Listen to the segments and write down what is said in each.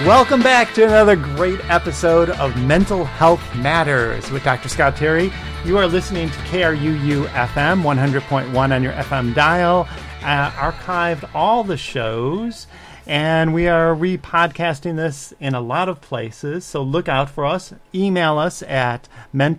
Welcome back to another great episode of Mental Health Matters with Dr. Scott Terry. You are listening to KRUU FM 100.1 on your FM dial. Archived all the shows, and we are repodcasting this in a lot of places, so look out for us. Email us at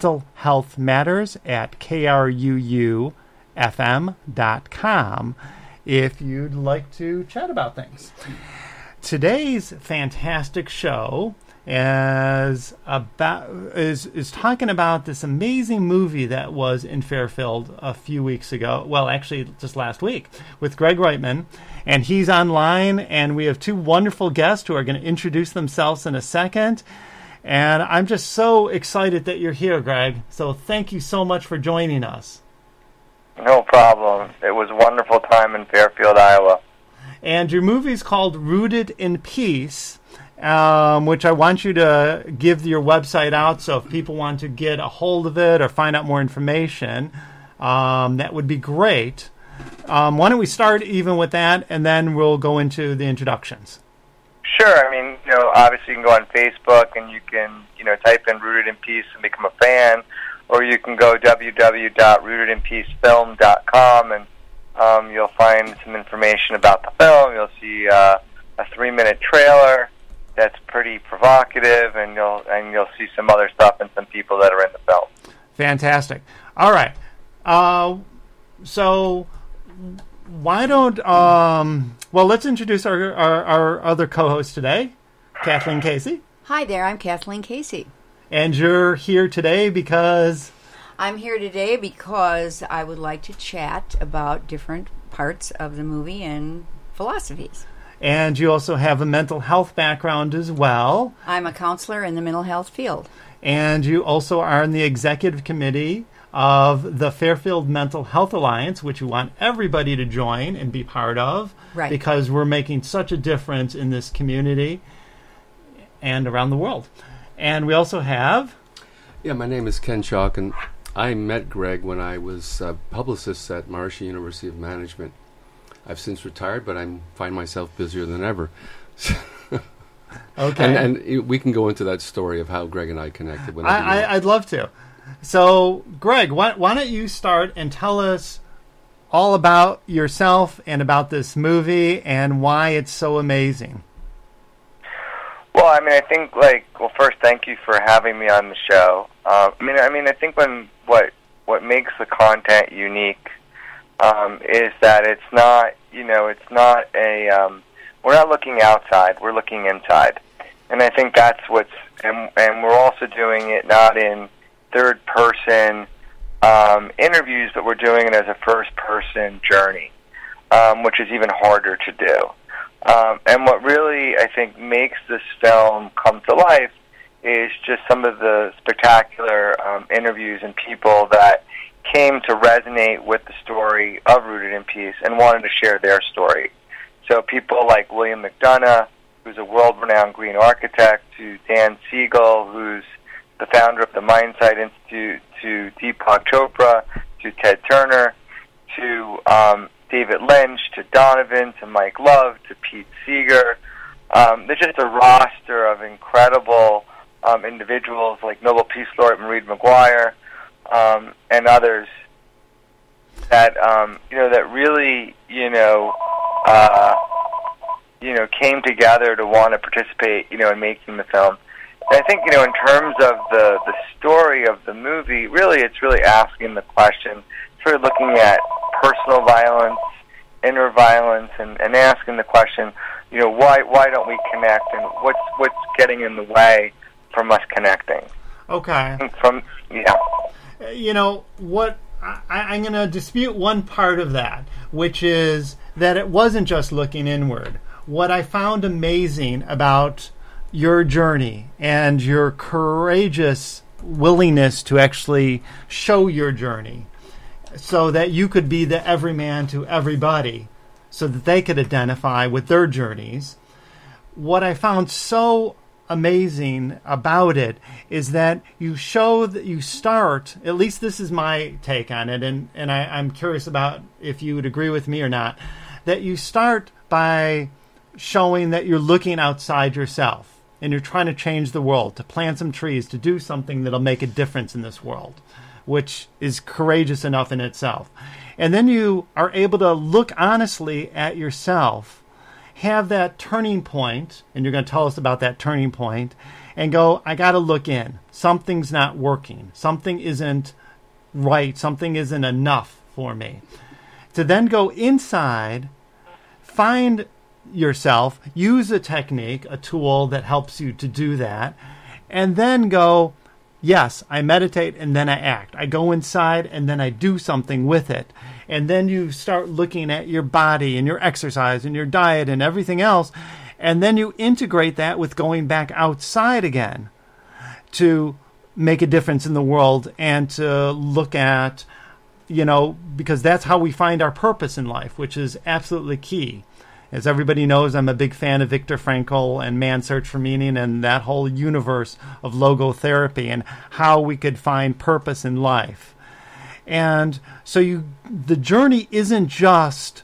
mentalhealthmatters@kruufm.com if you'd like to chat about things. Today's fantastic show is talking about this amazing movie that was in Fairfield a few weeks ago. Well, actually, just last week with Greg Reitman, and he's online. And we have two wonderful guests who are going to introduce themselves in a second. And I'm just so excited that you're here, Greg. So thank you so much for joining us. No problem. It was a wonderful time in Fairfield, Iowa. And your movie's called Rooted in Peace, which I want you to give your website out, so if people want to get a hold of it or find out more information, that would be great. Why don't we start even with that, and then we'll go into the introductions. Sure. I mean, obviously you can go on Facebook and you can, type in Rooted in Peace and become a fan, or you can go www.rootedinpeacefilm.com and you'll find some information about the film. You'll see a 3-minute trailer that's pretty provocative, and you'll see some other stuff and some people that are in the film. Fantastic. All right. So why don't let's introduce our other co-host today, Kathleen Casey. Hi there, I'm Kathleen Casey. And you're here today because... I'm here today because I would like to chat about different parts of the movie and philosophies. And you also have a mental health background as well. I'm a counselor in the mental health field. And you also are in the executive committee of the Fairfield Mental Health Alliance, which we want everybody to join and be part of. Right. Because we're making such a difference in this community and around the world. And we also have... Yeah, my name is Ken Chalk, and I met Greg when I was a publicist at Maharishi University of Management. I've since retired, but I find myself busier than ever. Okay. And we can go into that story of how Greg and I connected. I'd love to. So, Greg, why don't you start and tell us all about yourself and about this movie and why it's so amazing. Well, I think, first, thank you for having me on the show. I think what makes the content unique is that it's not, we're not looking outside, we're looking inside. And I think that's and we're also doing it not in third-person interviews, but we're doing it as a first-person journey, which is even harder to do. And what really, I think, makes this film come to life is just some of the spectacular interviews and people that came to resonate with the story of Rooted in Peace and wanted to share their story. So people like William McDonough, who's a world-renowned green architect, to Dan Siegel, who's the founder of the Mindsight Institute, to Deepak Chopra, to Ted Turner, to David Lynch, to Donovan, to Mike Love, to Pete Seeger. There's just a roster of incredible individuals like Nobel Peace Laureate Marie McGuire and others that that really came together to want to participate in making the film. And I think in terms of the story of the movie, it's really asking the question, sort of looking at personal violence, inner violence, and asking the question, why don't we connect, and what's getting in the way from us connecting? Okay. I'm going to dispute one part of that, which is that it wasn't just looking inward. What I found amazing about your journey and your courageous willingness to actually show your journey so that you could be the everyman to everybody so that they could identify with their journeys. What I found so amazing about it is that you show that you start, at least this is my take on it, and I'm curious about if you would agree with me or not, that you start by showing that you're looking outside yourself. and you're trying to change the world, to plant some trees, to do something that'll make a difference in this world, which is courageous enough in itself. And then you are able to look honestly at yourself, have that turning point, and you're going to tell us about that turning point, and go, I got to look in. Something's not working. Something isn't right. Something isn't enough for me. To then go inside, find yourself, use a technique, a tool that helps you to do that, and then go, yes, I meditate and then I act. I go inside and then I do something with it. And then you start looking at your body and your exercise and your diet and everything else. And then you integrate that with going back outside again to make a difference in the world and to look at, because that's how we find our purpose in life, which is absolutely key. As everybody knows, I'm a big fan of Viktor Frankl and Man's Search for Meaning and that whole universe of logotherapy and how we could find purpose in life. And so the journey isn't just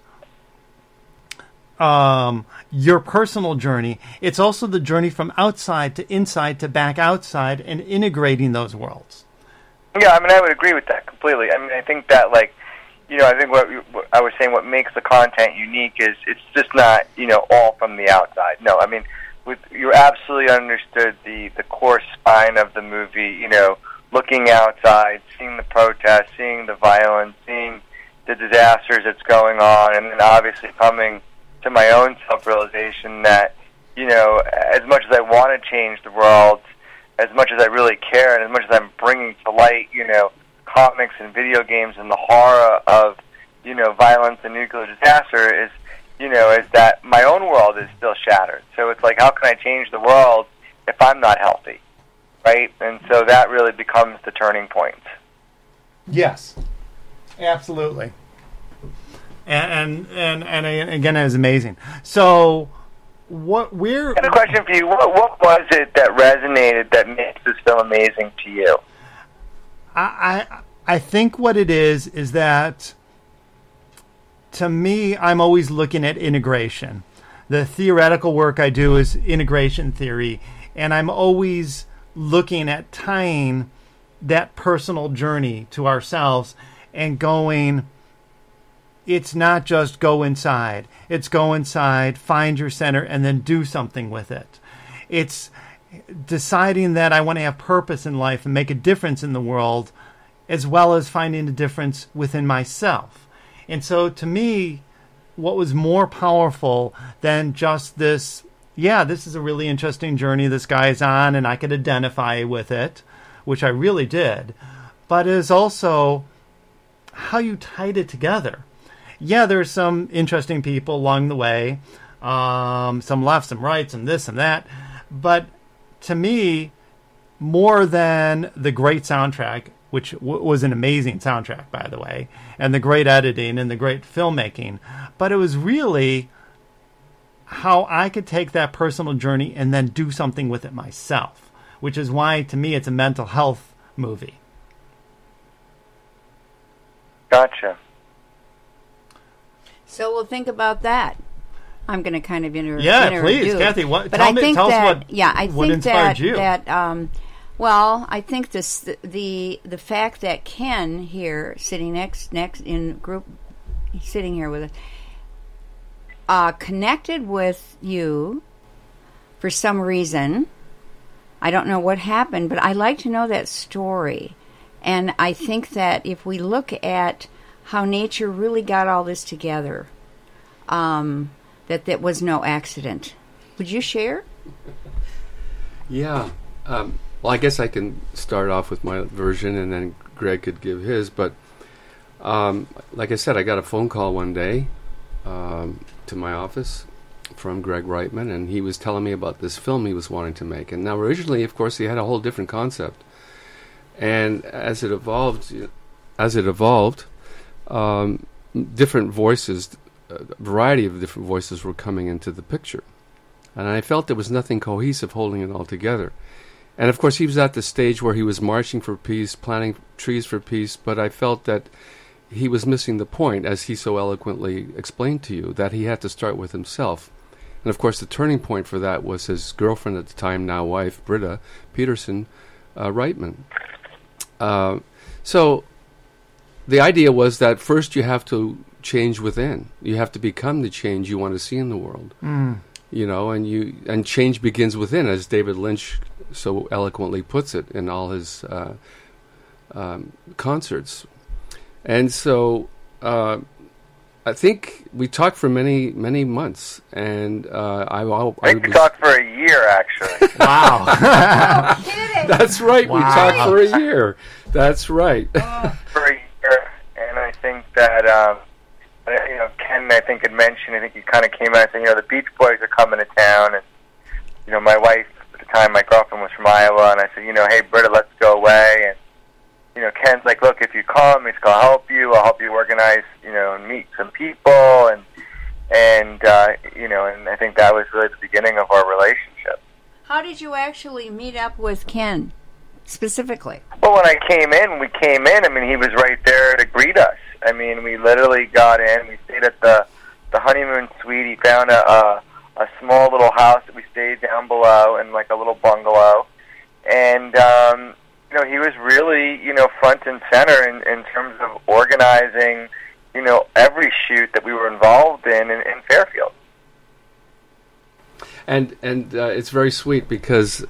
your personal journey. It's also the journey from outside to inside to back outside and integrating those worlds. Yeah, I would agree with that completely. I think that, I think what I was saying, what makes the content unique is it's just not, all from the outside. No, you absolutely understood the core spine of the movie, looking outside, seeing the protests, seeing the violence, seeing the disasters that's going on, and then obviously coming to my own self-realization that, as much as I want to change the world, as much as I really care, and as much as I'm bringing to light, comics and video games and the horror of, violence and nuclear disaster is that my own world is still shattered. So it's like, how can I change the world if I'm not healthy, right? And so that really becomes the turning point. Yes, absolutely. And again, it was amazing. So I have a question for you. What was it that resonated that makes this film amazing to you? I think what it is that, to me, I'm always looking at integration. The theoretical work I do is integration theory, and I'm always looking at tying that personal journey to ourselves and going, it's not just go inside. It's go inside, find your center, and then do something with it. It's deciding that I want to have purpose in life and make a difference in the world, as well as finding a difference within myself. And so to me, what was more powerful than just this, this is a really interesting journey this guy's on and I could identify with it, which I really did, but is also how you tied it together. Yeah, there's some interesting people along the way, some left, some right, some this and that, but to me, more than the great soundtrack, which was an amazing soundtrack, by the way, and the great editing and the great filmmaking. But it was really how I could take that personal journey and then do something with it myself, which is why, to me, it's a mental health movie. Gotcha. So we'll think about that. I'm going to kind of interview. Yeah, please, Kathy. Tell us what inspired you. Well, I think the fact that Ken here sitting next in group, sitting here with us, connected with you for some reason. I don't know what happened, but I like to know that story. And I think that if we look at how nature really got all this together, that was no accident. Would you share? Yeah. Well, I guess I can start off with my version, and then Greg could give his. But like I said, I got a phone call one day to my office from Greg Reitman, and he was telling me about this film he was wanting to make. And now, originally, of course, he had a whole different concept. And as it evolved, different voices, a variety of different voices were coming into the picture. And I felt there was nothing cohesive holding it all together. And of course, he was at the stage where he was marching for peace, planting trees for peace, but I felt that he was missing the point, as he so eloquently explained to you, that he had to start with himself. And of course, the turning point for that was his girlfriend at the time, now wife, Britta Peterson Reitman. So the idea was that first you have to change within. You have to become the change you want to see in the world. You know, and change begins within, as David Lynch so eloquently puts it in all his concerts. And so I think we talked for many months, and I think we talked for a year, actually. Wow. No kidding. That's right. Wow. We talked for a year. That's right. For a year, and I think that Ken, I think, had mentioned. I think he kind of came out and said, the Beach Boys are coming to town, and my wife at the time, my girlfriend, was from Iowa, and I said, hey, Britta, let's go away. And Ken's like, look, if you come, it's gonna help you. I'll help you organize, and meet some people, and I think that was really the beginning of our relationship. How did you actually meet up with Ken, specifically? Well, when I came in, he was right there to greet us. We literally got in. We stayed at the honeymoon suite. He found a small little house that we stayed down below in like a little bungalow, and he was really front and center in terms of organizing every shoot that we were involved in Fairfield. And it's very sweet because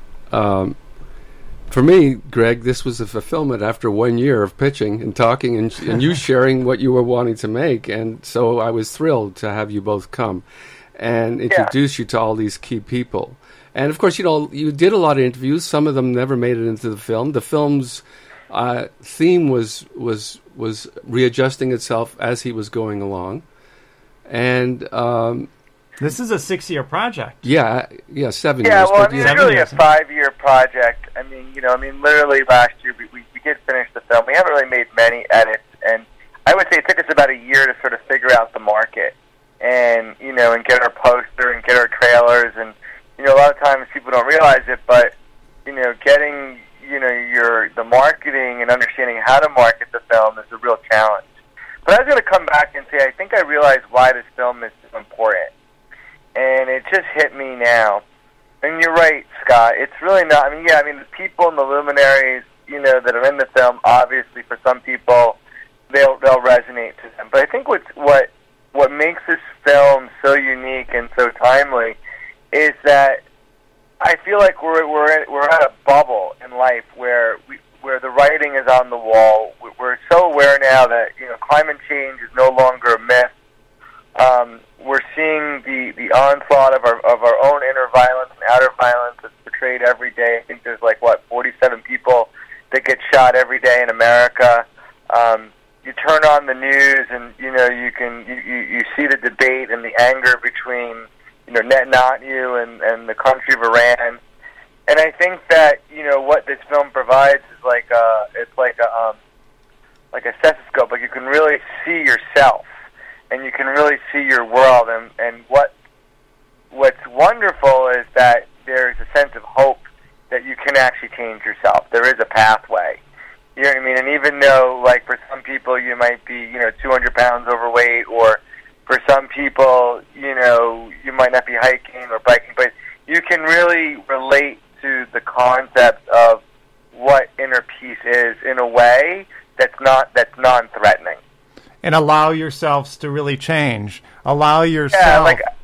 for me, Greg, this was a fulfillment after 1 year of pitching and talking and you sharing what you were wanting to make. And so I was thrilled to have you both come and introduce you to all these key people. And of course, you did a lot of interviews. Some of them never made it into the film. The film's theme was readjusting itself as he was going along. And this is a 6-year project. Yeah, 7 years. Yeah, well, it's really a 5-year project. Literally last year we did finish the film. We haven't really made many edits, and I would say it took us about a year to sort of figure out the market and and get our poster and get our trailers. And a lot of times people don't realize it, but getting the marketing and understanding how to market the film is a real challenge. But I was going to come back and say I think I realized why this film is so important, and it just hit me now. And you're right, Scott. It's really not. The people and the luminaries, that are in the film. Obviously, for some people, they'll resonate to them. But I think what makes this film so unique and so timely is that I feel like we're at a bubble in life where the writing is on the wall. We're so aware now that climate change is no longer a myth. We're seeing the onslaught of our own inner violence and outer violence that's portrayed every day. I think there's 47 people that get shot every day in America. You turn on the news and you see the debate and the anger between Netanyahu and the country of Iran. And I think that what this film provides is like a stethoscope. Like you can really see yourself. And you can really see your world, and what's wonderful is that there's a sense of hope that you can actually change yourself. There is a pathway. You know what I mean? And even though, for some people, you might be, 200 pounds overweight, or for some people, you might not be hiking or biking, but you can really relate to the concept of what inner peace is in a way that's non-threatening. And allow yourselves to really change. Allow yourself.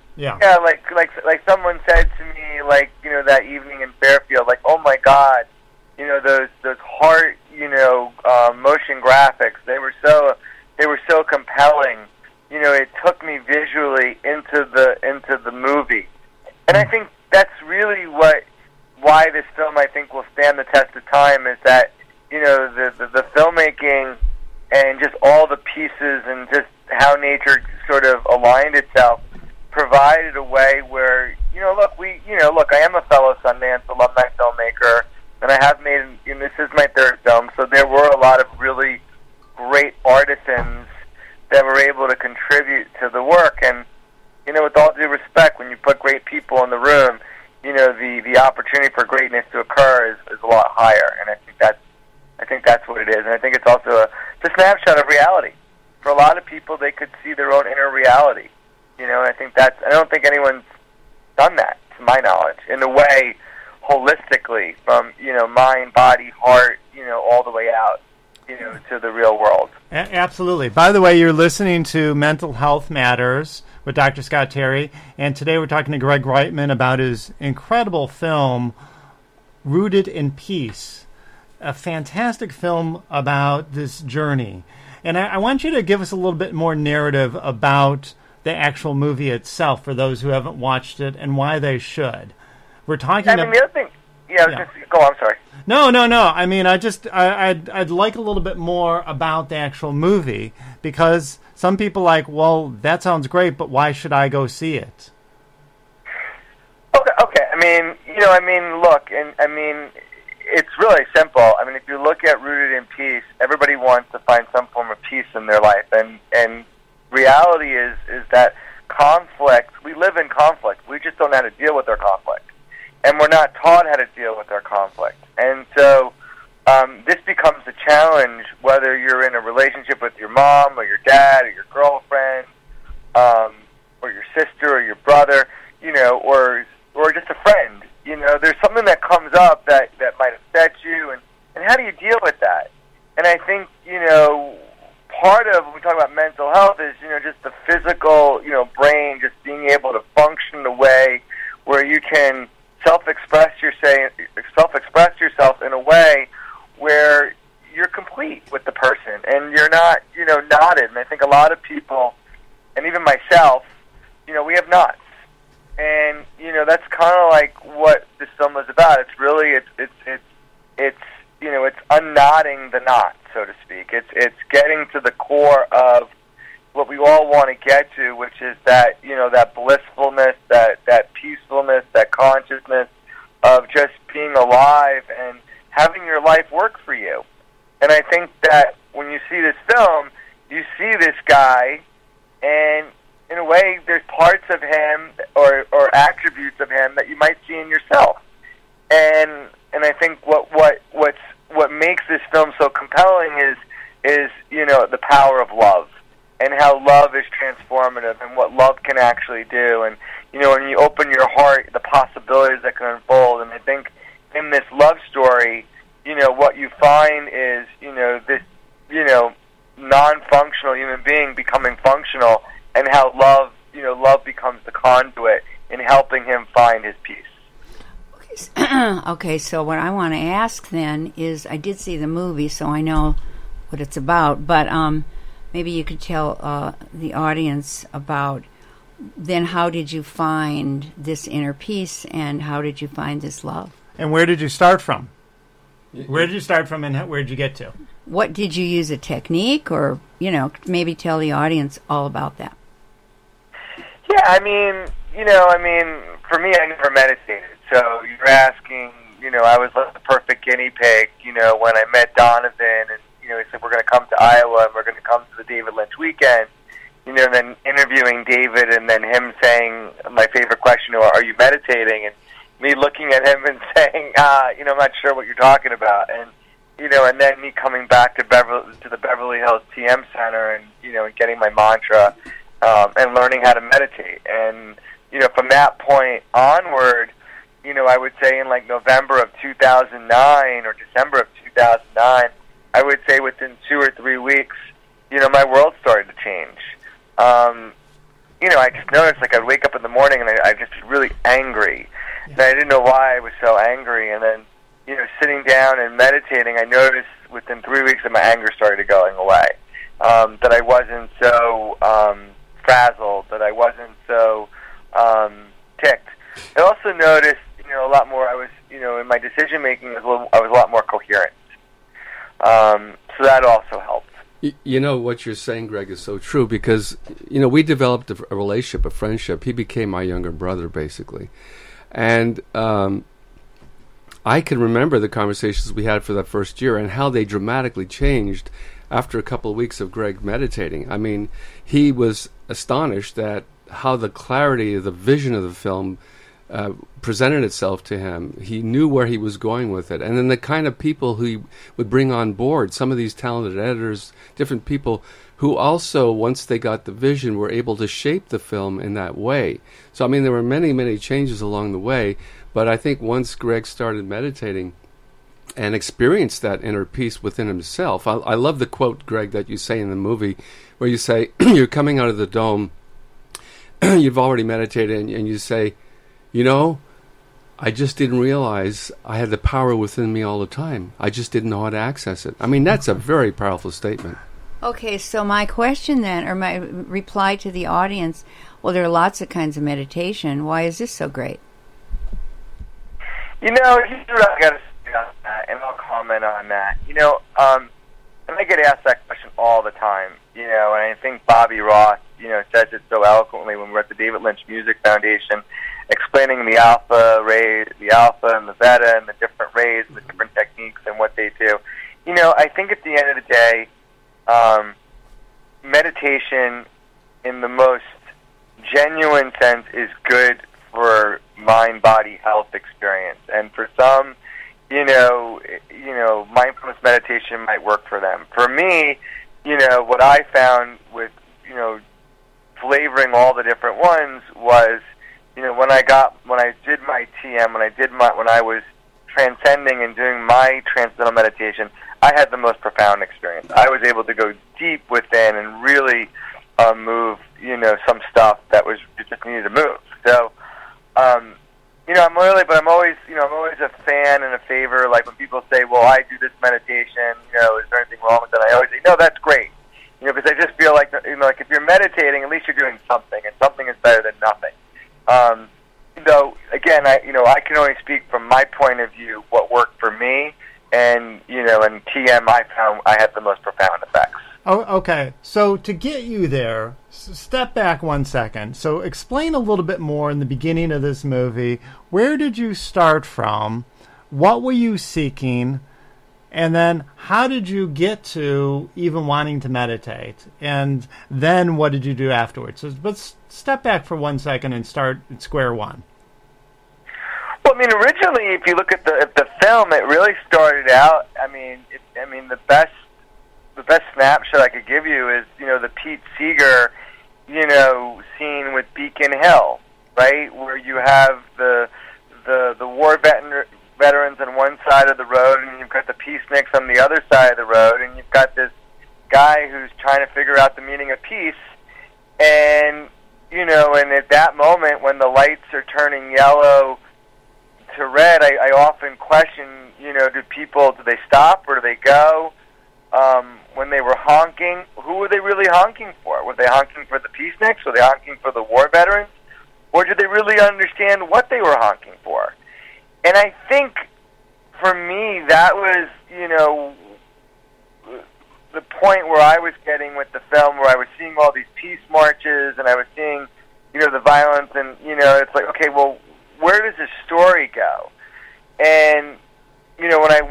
Like someone said to me, that evening in Fairfield, oh my God, those heart, motion graphics, they were so compelling. It took me visually into the movie, and I think that's really why this film I think will stand the test of time is that the filmmaking. And just all the pieces and just how nature sort of aligned itself provided a way where, I am a fellow Sundance alumni filmmaker, and I have made, this is my third film, so there were a lot of really great artisans that were able to contribute to the work. And, with all due respect, when you put great people in the room, the opportunity for greatness to occur is a lot higher. And I think that's what it is. And I think it's also a snapshot of reality. For a lot of people, they could see their own inner reality. And I think I don't think anyone's done that, to my knowledge, in a way, holistically, from, mind, body, heart, all the way out, to the real world. Absolutely. By the way, you're listening to Mental Health Matters with Dr. Scott Terry, and today we're talking to Greg Reitman about his incredible film, Rooted in Peace, a fantastic film about this journey. And I want you to give us a little bit more narrative about the actual movie itself for those who haven't watched it and why they should. We're talking about... the other thing... go on, I'm sorry. No. I mean, I'd like a little bit more about the actual movie, because some people well, that sounds great, but why should I go see it? Okay. Look, it's really simple. If you look at Rooted in Peace, everybody wants to find some form of peace in their life, and reality is that conflict, we live in conflict. We just don't know how to deal with our conflict. And we're not taught how to deal with our conflict. And so this becomes a challenge, whether you're in a relationship with your mom or your dad or your girlfriend or your sister or your brother, or just a friend. There's something that comes up that might upset you, and how do you deal with that? And I think, part of when we talk about mental health is, just the physical, brain, just being able to function in a way where you can self-express yourself in a way where you're complete with the person and you're not, knotted. And I think a lot of people, and even myself, we have knots. And, that's kind of like what this film is about. It's really, it's unknotting the knot, so to speak. It's getting to the core of what we all want to get to, which is that, that blissfulness, that peacefulness, that consciousness of just being alive and having your life work for you. And I think that when you see this film, you see this guy, and in a way, there's parts of him or attributes of him that you might see in yourself. And I think what makes this film so compelling is the power of love, and how love is transformative, and what love can actually do. And, when you open your heart, the possibilities that can unfold. And I think in this love story, what you find is, this, non-functional human being becoming functional, and how love becomes the conduit in helping him find his peace. Okay, so what I want to ask then is, I did see the movie, so I know what it's about, but maybe you could tell the audience about, then how did you find this inner peace, and how did you find this love? And where did you start from? Where did you start from, and where did you get to? What did you use, a technique, or, maybe tell the audience all about that? Yeah, for me, I never meditated. So you're asking, I was like the perfect guinea pig, when I met Donovan, and, he said, we're going to come to Iowa, and we're going to come to the David Lynch weekend, and then interviewing David, and then him saying, my favorite question, are you meditating? And me looking at him and saying, I'm not sure what you're talking about. And, and then me coming back to the Beverly Hills TM Center, and, and getting my mantra, and learning how to meditate. And, from that point onward, I would say in like November of 2009 or December of 2009, I would say within 2 or 3 weeks, my world started to change. I just noticed, like, I'd wake up in the morning and I'd just be really angry. And I didn't know why I was so angry. And then, sitting down and meditating, I noticed within 3 weeks that my anger started going away. That I wasn't so frazzled, that I wasn't so ticked. I also noticed, a lot more, I was, in my decision-making, I was a lot more coherent. So that also helped. What you're saying, Greg, is so true, because, we developed a relationship, a friendship. He became my younger brother, basically. And I can remember the conversations we had for that first year and how they dramatically changed after a couple of weeks of Greg meditating. I mean, he was astonished at how the clarity of the vision of the film presented itself to him. He knew where he was going with it. And then the kind of people who he would bring on board, some of these talented editors, different people who also, once they got the vision, were able to shape the film in that way. So, I mean, there were many, many changes along the way, but I think once Greg started meditating and experienced that inner peace within himself, I love the quote, Greg, that you say in the movie, where you say, you're coming out of the dome, you've already meditated, and you say, you know, I just didn't realize I had the power within me all the time. I just didn't know how to access it. I mean, that's a very powerful statement. Okay, so my question then, or my reply to the audience, well, there are lots of kinds of meditation. Why is this so great? You know, here's what I got to say on that, and I'll comment on that. You know, and I get asked that question all the time, you know, and I think Bobby Ross, you know, says it so eloquently when we're at the David Lynch Music Foundation, explaining the alpha rays, the alpha and the beta and the different rays and the different techniques and what they do. You know, I think at the end of the day, meditation in the most genuine sense is good for mind-body health experience. And for some, you know, mindfulness meditation might work for them. For me, you know, what I found with, you know, flavoring all the different ones was, you know, when I did my TM, when I was transcending and doing my transcendental meditation, I had the most profound experience. I was able to go deep within and really move, you know, some stuff that just needed to move. So, you know, I'm always a fan and a favor. Like when people say, "Well, I do this meditation," you know, is there anything wrong with that? I always say, "No, that's great." You know, because I just feel like, you know, like if you're meditating, at least you're doing something, and something is better than nothing. Though, again, I can only speak from my point of view, what worked for me, and, you know, in TM, I found I had the most profound effects. Oh, okay. So to get you there, step back 1 second. So explain a little bit more in the beginning of this movie. Where did you start from? What were you seeking? And then how did you get to even wanting to meditate? And then what did you do afterwards? So let's step back for 1 second and start at square one. Well, I mean, originally, if you look at the film, it really started out. I mean, the best snapshot I could give you is, you know, the Pete Seeger, you know, scene with Beacon Hill, right, where you have the war veterans on one side of the road, and you've got the peaceniks on the other side of the road, and you've got this guy who's trying to figure out the meaning of peace, and, you know, and at that moment when the lights are turning yellow to red, I often question, you know, do they stop or do they go? When they were honking, who were they really honking for? Were they honking for the peaceniks? Were they honking for the war veterans? Or did they really understand what they were honking for? And I think, for me, that was, you know, the point where I was getting with the film, where I was seeing all these peace marches, and I was seeing, you know, the violence, and, you know, it's like, okay, well, where does this story go? And, you know, when I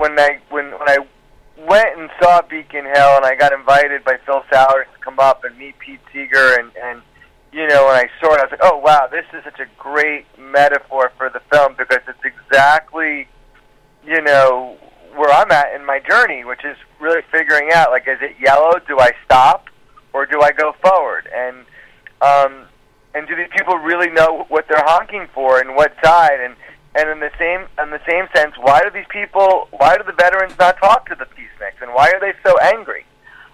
went and saw Beacon Hill, and I got invited by Phil Sowers to come up and meet Pete Seeger, and you know, when I saw it, I was like, oh, wow, this is such a great metaphor for the film, because it's exactly, you know, where I'm at in my journey, which is really figuring out, like, is it yellow? Do I stop? Or do I go forward? And do these people really know what they're honking for and what side? And in the same sense, why do the veterans not talk to the peaceniks? And why are they so angry?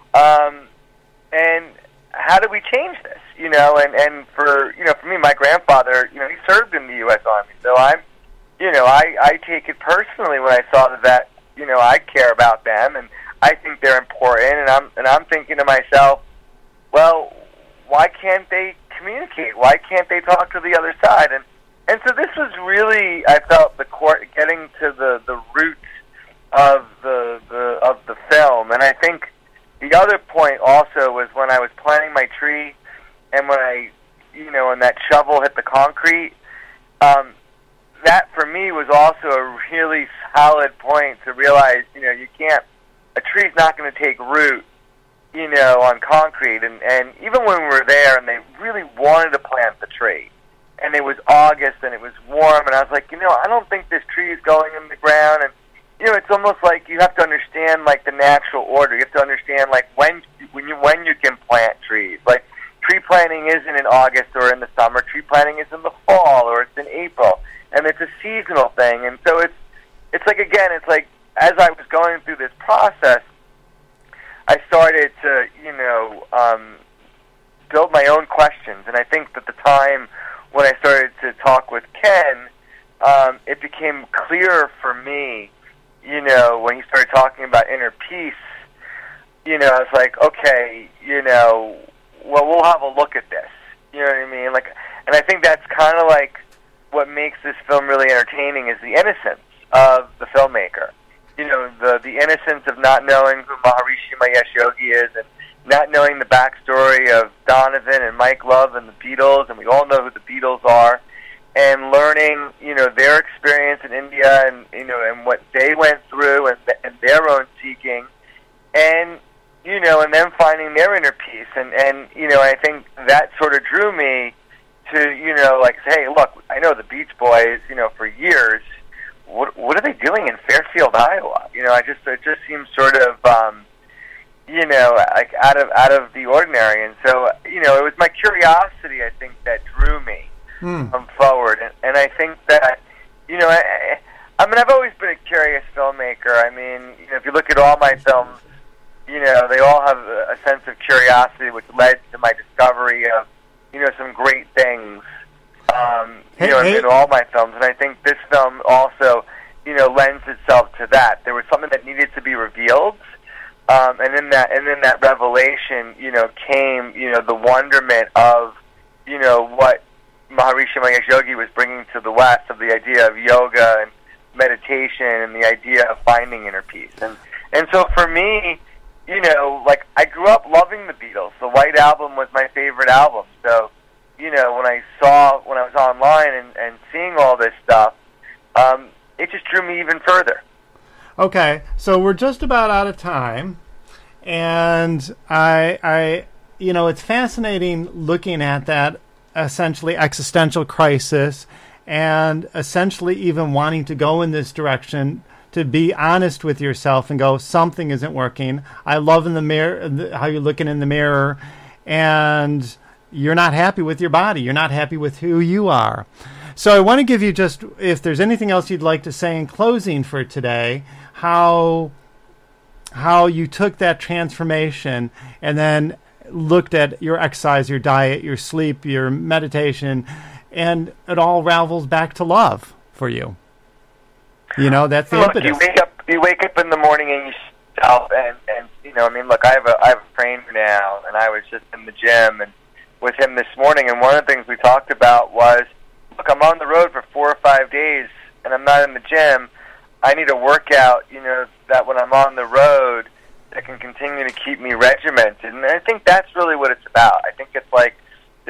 And how do we change this? You know, and for me, my grandfather, you know, he served in the U.S. Army, so I take it personally when I saw that, you know, I care about them, and I think they're important, and I'm thinking to myself, well, why can't they communicate? Why can't they talk to the other side? And so this was really, I felt, the court getting to the roots of the film. And I think the other point also was when I was planting my tree, and when and that shovel hit the concrete, that for me was also a really solid point to realize, you know, a tree's not going to take root, you know, on concrete. And even when we were there and they really wanted to plant the tree, and it was August, and it was warm, and I was like, I don't think this tree is going in the ground, and it's almost like you have to understand like the natural order. You have to understand like when you can plant trees. Like tree planting isn't in August or in the summer. Tree planting is in the fall or it's in April, and it's a seasonal thing. And so it's like, again, it's like as I was going through this process, I started to build my own questions. And I think that the time when I started to talk with Ken, it became clearer for me. When he started talking about inner peace, I was like, okay, well, we'll have a look at this. You know what I mean? Like, and I think that's kind of like what makes this film really entertaining is the innocence of the filmmaker. The innocence of not knowing who Maharishi Mahesh Yogi is and not knowing the backstory of Donovan and Mike Love and the Beatles, and we all know who the Beatles are. And learning, their experience in India and, and what they went through and their own seeking. And, and then finding their inner peace. And I think that sort of drew me to, like, hey, look, I know the Beach Boys, for years. What are they doing in Fairfield, Iowa? It just seems sort of, like out of the ordinary. And so, it was my curiosity, I think, that drew me. Forward, and I think that I've always been a curious filmmaker. I mean, if you look at all my films, they all have a sense of curiosity, which led to my discovery of some great things. In all my films, and I think this film also lends itself to that. There was something that needed to be revealed, and in that revelation, came the wonderment of what Maharishi Mahesh Yogi was bringing to the West, of the idea of yoga and meditation and the idea of finding inner peace. And so for me, like I grew up loving the Beatles. The White Album was my favorite album. So, when I was online and seeing all this stuff, it just drew me even further. Okay, so we're just about out of time, and I it's fascinating looking at that essentially existential crisis and essentially even wanting to go in this direction, to be honest with yourself and go, something isn't working. I love in the mirror how you're looking in the mirror and you're not happy with your body. You're not happy with who you are. So I want to give you just, if there's anything else you'd like to say in closing for today, how you took that transformation and then looked at your exercise, your diet, your sleep, your meditation, and it all ravels back to love for you. That's the impetus. You wake up in the morning and you yourself, and look, I have a trainer now, and I was just in the gym and with him this morning, and one of the things we talked about was, look, I'm on the road for 4 or 5 days, and I'm not in the gym. I need a workout, that when I'm on the road, that can continue to keep me regimented, and I think that's really what it's about. I think it's like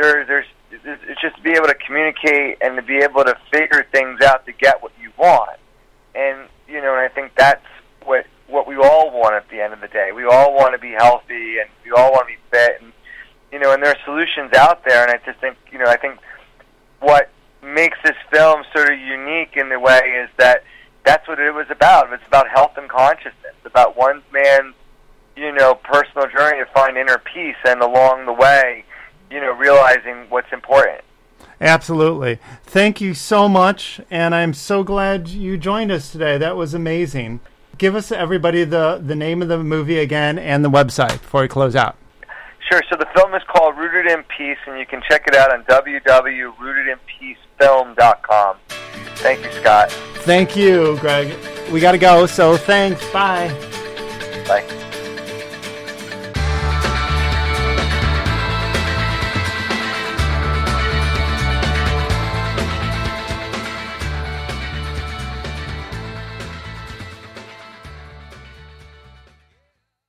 it's just to be able to communicate and to be able to figure things out to get what you want, and and I think that's what we all want at the end of the day. We all want to be healthy, and we all want to be fit, and and there are solutions out there, and I just think I think what makes this film sort of unique in the way is that that's what it was about. It's about health and consciousness, about one man's personal journey to find inner peace, and along the way, realizing what's important. Absolutely. Thank you so much, and I'm so glad you joined us today. That was amazing. Give us, everybody, the name of the movie again and the website before we close out. Sure. So the film is called Rooted in Peace, and you can check it out on www.rootedinpeacefilm.com. Thank you, Scott. Thank you, Greg. We got to go, so thanks. Bye.